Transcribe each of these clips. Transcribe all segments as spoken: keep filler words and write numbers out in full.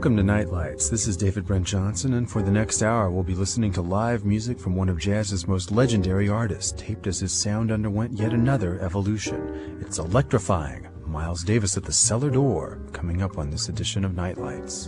Welcome to Nightlights. This is David Brent Johnson, and for the next hour we'll be listening to live music from one of jazz's most legendary artists, taped as his sound underwent yet another evolution. It's electrifying. Miles Davis at the Cellar Door, coming up on this edition of Nightlights.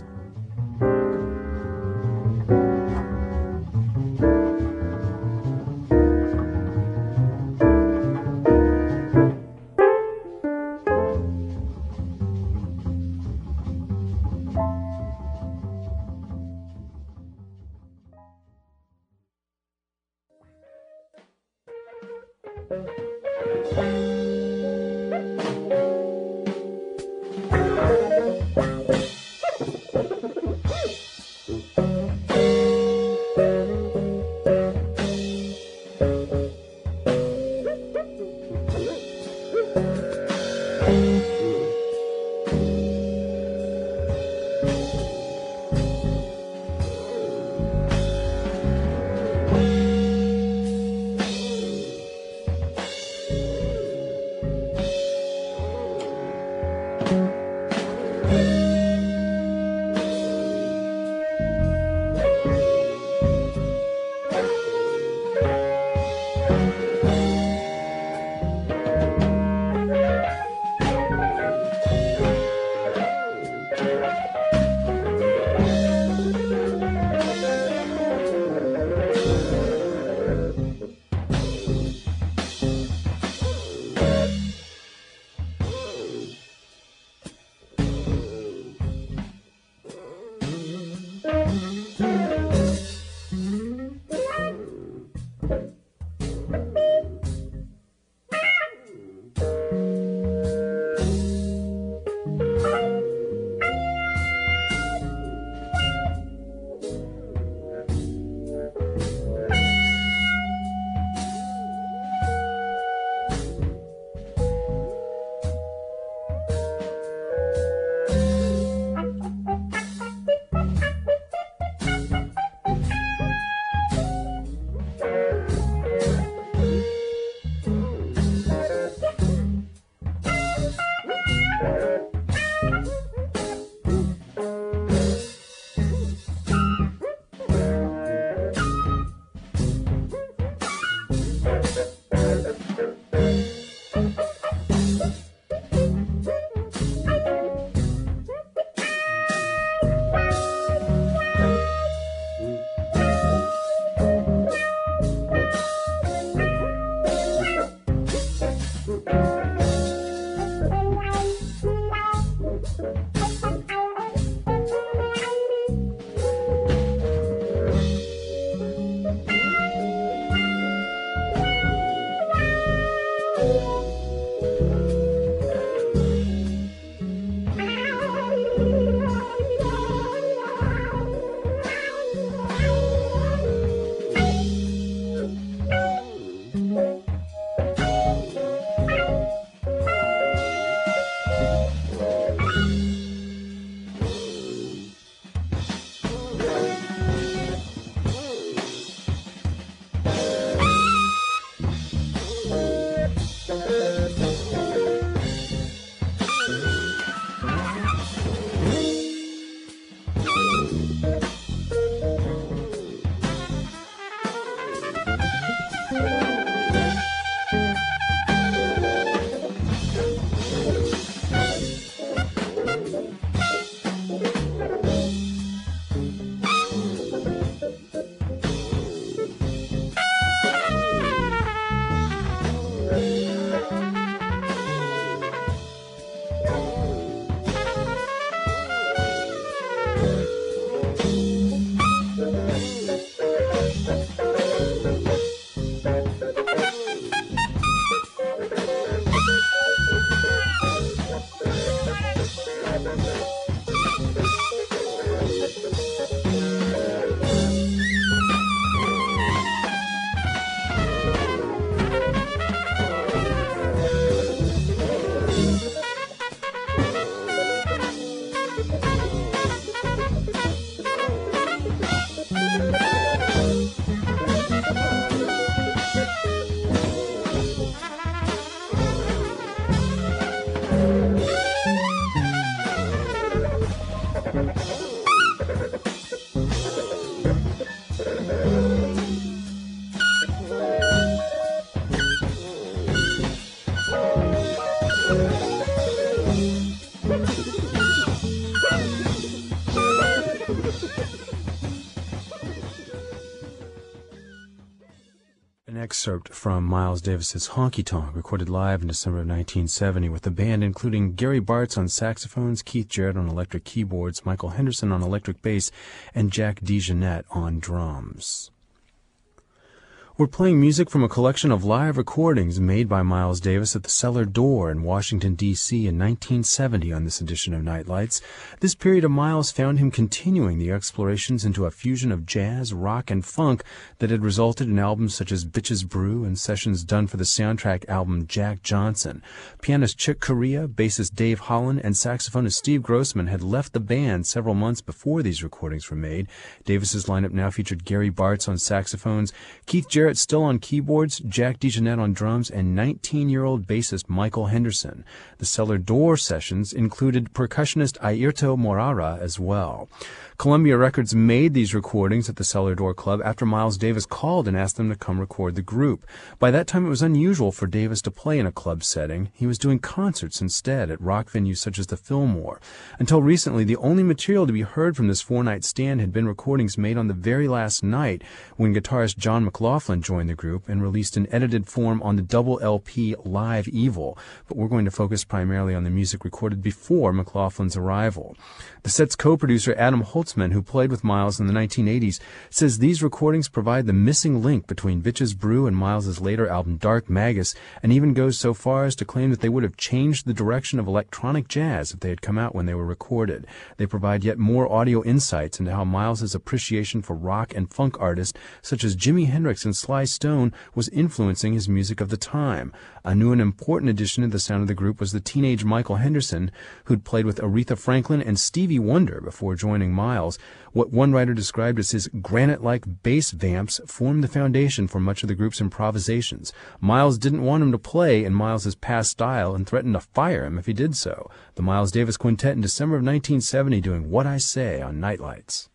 An excerpt from Miles Davis's Honky Tonk, recorded live in December of nineteen seventy with the band including Gary Bartz on saxophones, Keith Jarrett on electric keyboards, Michael Henderson on electric bass, and Jack DeJohnette on drums. We're playing music from a collection of live recordings made by Miles Davis at the Cellar Door in Washington, D C in nineteen seventy on this edition of Nightlights. This period of Miles found him continuing the explorations into a fusion of jazz, rock, and funk that had resulted in albums such as Bitches Brew and sessions done for the soundtrack album Jack Johnson. Pianist Chick Corea, bassist Dave Holland, and saxophonist Steve Grossman had left the band several months before these recordings were made. Davis's lineup now featured Gary Bartz on saxophones, Keith Jarrett still on keyboards, Jack DeJohnette on drums, and nineteen-year-old bassist Michael Henderson. The Cellar Door sessions included percussionist Airto Morara as well. Columbia Records made these recordings at the Cellar Door Club after Miles Davis called and asked them to come record the group. By that time, it was unusual for Davis to play in a club setting. He was doing concerts instead at rock venues such as the Fillmore. Until recently, the only material to be heard from this four-night stand had been recordings made on the very last night when guitarist John McLaughlin joined the group and released in edited form on the double L P Live Evil. But we're going to focus primarily on the music recorded before McLaughlin's arrival. The set's co-producer Adam Holtzman, who played with Miles in the nineteen eighties, says these recordings provide the missing link between Bitches Brew and Miles's later album Dark Magus, and even goes so far as to claim that they would have changed the direction of electronic jazz if they had come out when they were recorded. They provide yet more audio insights into how Miles's appreciation for rock and funk artists such as Jimi Hendrix and Sly Stone was influencing his music of the time. A new and important addition to the sound of the group was the teenage Michael Henderson, who'd played with Aretha Franklin and Stevie Wonder before joining Miles. What one writer described as his granite-like bass vamps formed the foundation for much of the group's improvisations. Miles didn't want him to play in Miles's past style and threatened to fire him if he did so. The Miles Davis Quintet in December of nineteen seventy doing What I Say on Nightlights.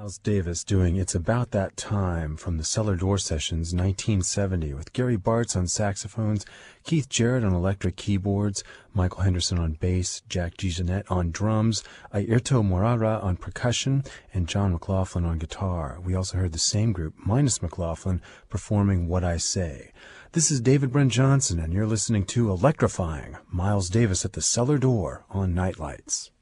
Miles Davis doing It's About That Time from the Cellar Door Sessions nineteen seventy with Gary Bartz on saxophones, Keith Jarrett on electric keyboards, Michael Henderson on bass, Jack DeJohnette on drums, Airto Morara on percussion, and John McLaughlin on guitar. We also heard the same group, minus McLaughlin, performing What I Say. This is David Brent Johnson, and you're listening to Electrifying, Miles Davis at the Cellar Door on Nightlights.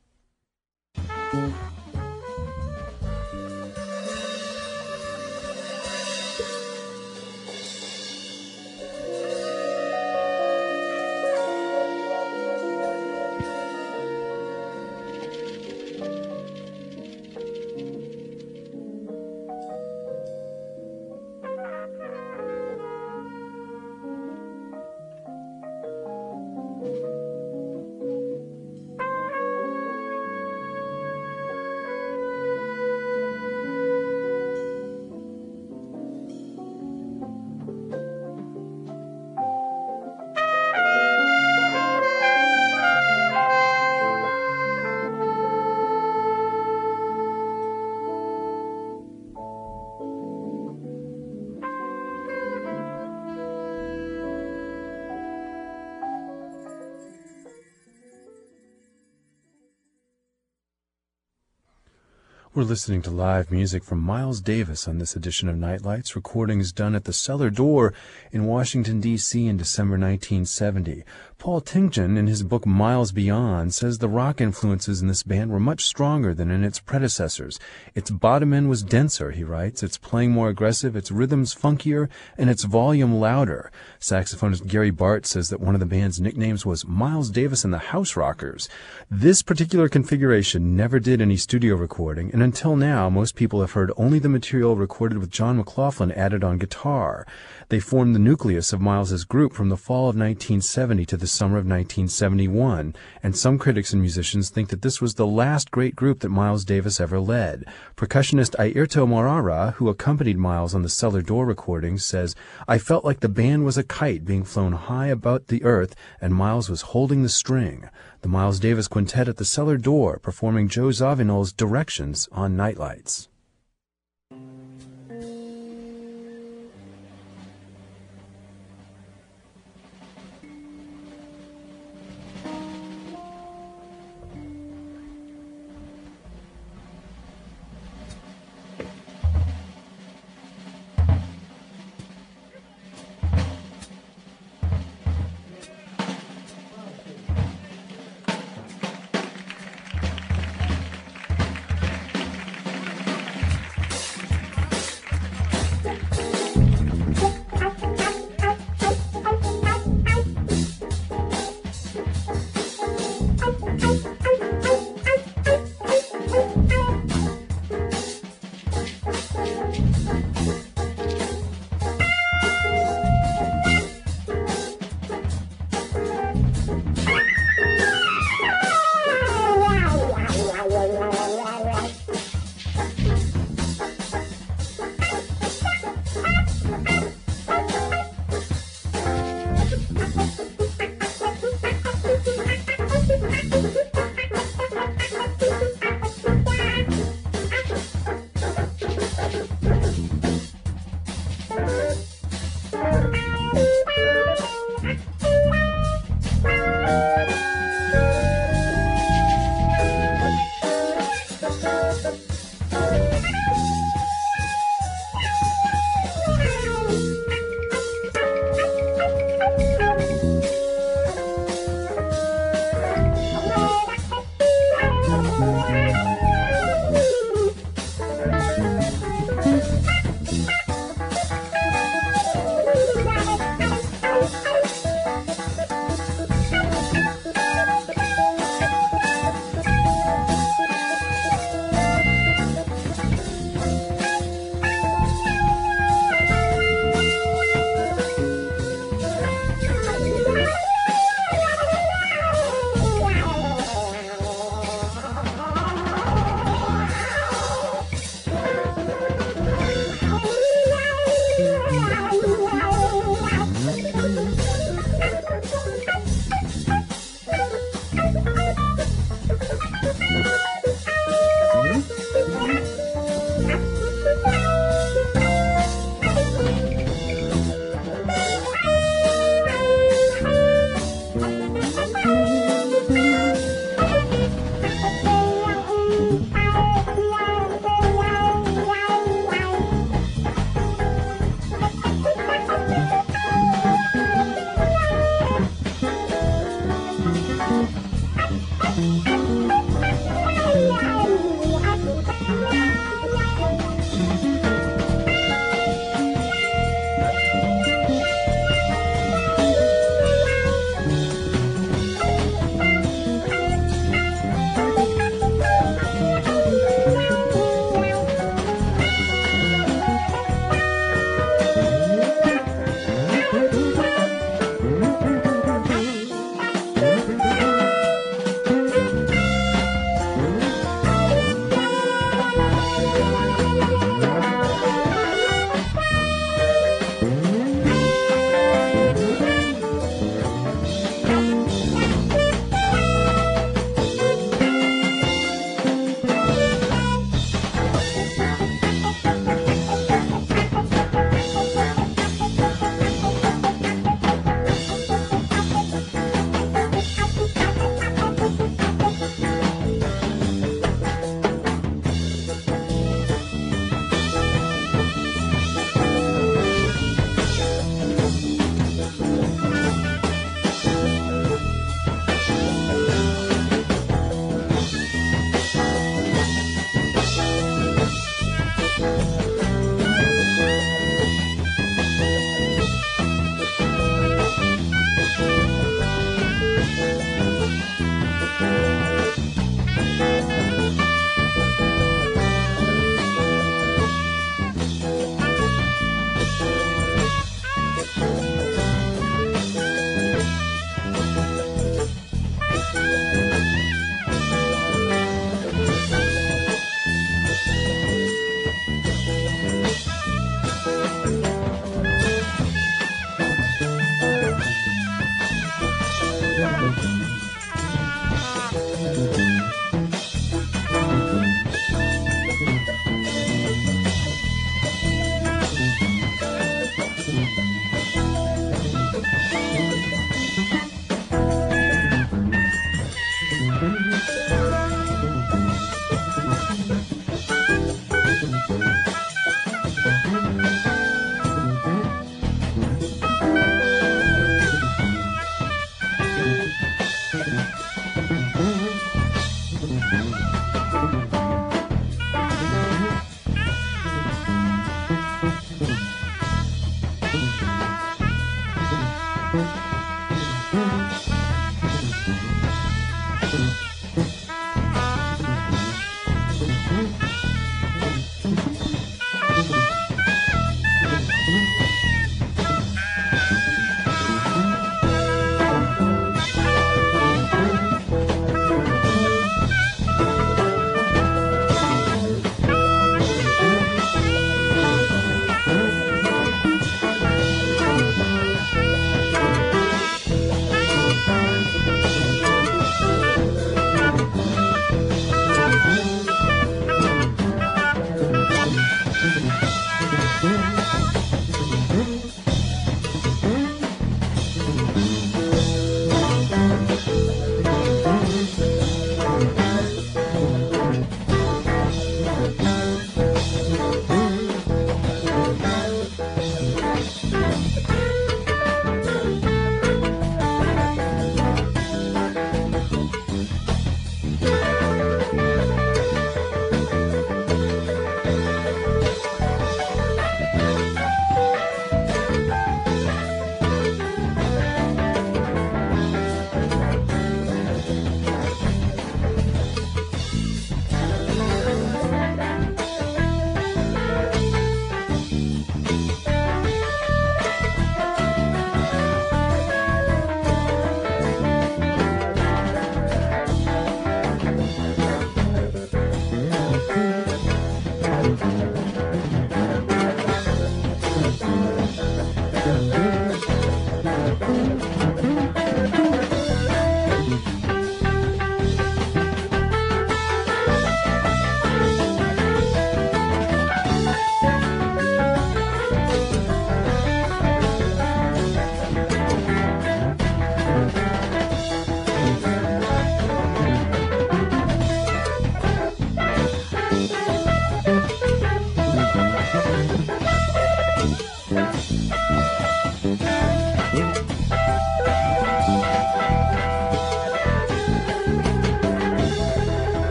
We're listening to live music from Miles Davis on this edition of Nightlights, recordings done at the Cellar Door in Washington, D C in December nineteen seventy. Paul Tington, in his book Miles Beyond, says the rock influences in this band were much stronger than in its predecessors. Its bottom end was denser, he writes, its playing more aggressive, its rhythms funkier, and its volume louder. Saxophonist Gary Bartz says that one of the band's nicknames was Miles Davis and the House Rockers. This particular configuration never did any studio recording, and until now, most people have heard only the material recorded with John McLaughlin added on guitar. They formed the nucleus of Miles's group from the fall of nineteen seventy to the summer of nineteen seventy-one, and some critics and musicians think that this was the last great group that Miles Davis ever led. Percussionist Airto Morara, who accompanied Miles on the Cellar Door recordings, says, "I felt like the band was a kite being flown high about the earth, and Miles was holding the string." The Miles Davis Quintet at the Cellar Door, performing Joe Zawinul's Directions on Nightlights.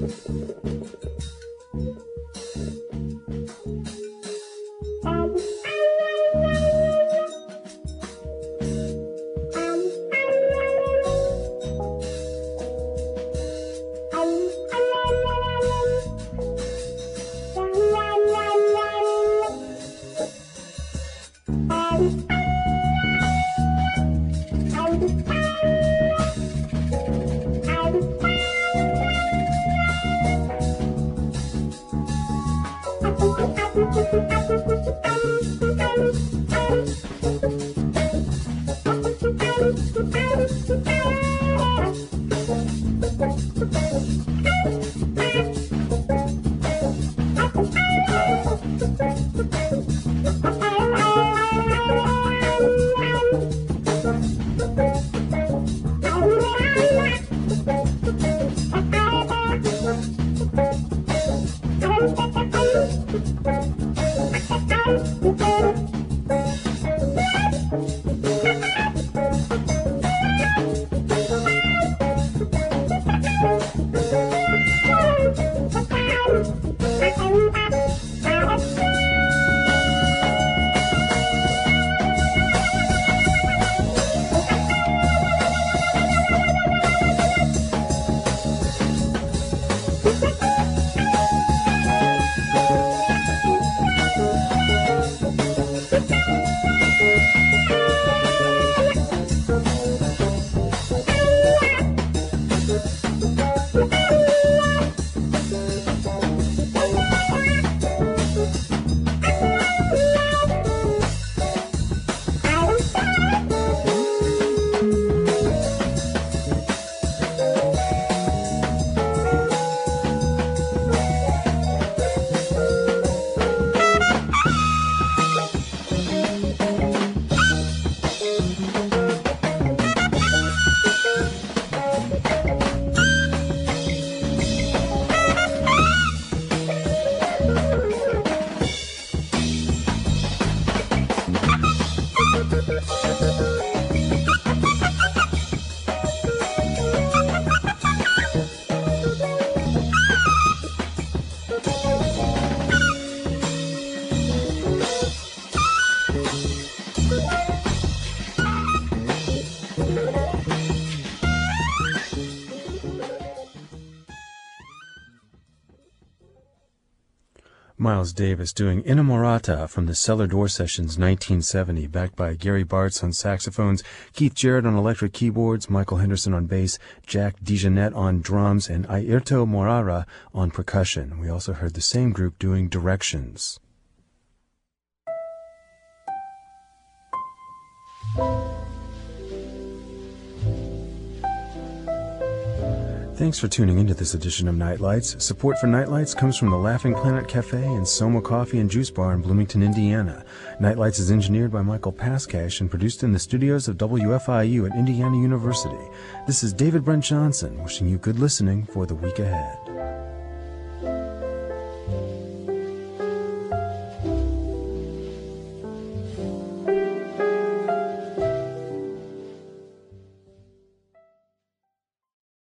Miles Davis doing Innamorata from the Cellar Door Sessions nineteen seventy, backed by Gary Bartz on saxophones, Keith Jarrett on electric keyboards, Michael Henderson on bass, Jack DeJohnette on drums, and Airto Morara on percussion. We also heard the same group doing Directions. Thanks for tuning into this edition of Nightlights. Support for Nightlights comes from the Laughing Planet Cafe and Soma Coffee and Juice Bar in Bloomington, Indiana. Nightlights is engineered by Michael Paskash and produced in the studios of W F I U at Indiana University. This is David Brent Johnson wishing you good listening for the week ahead.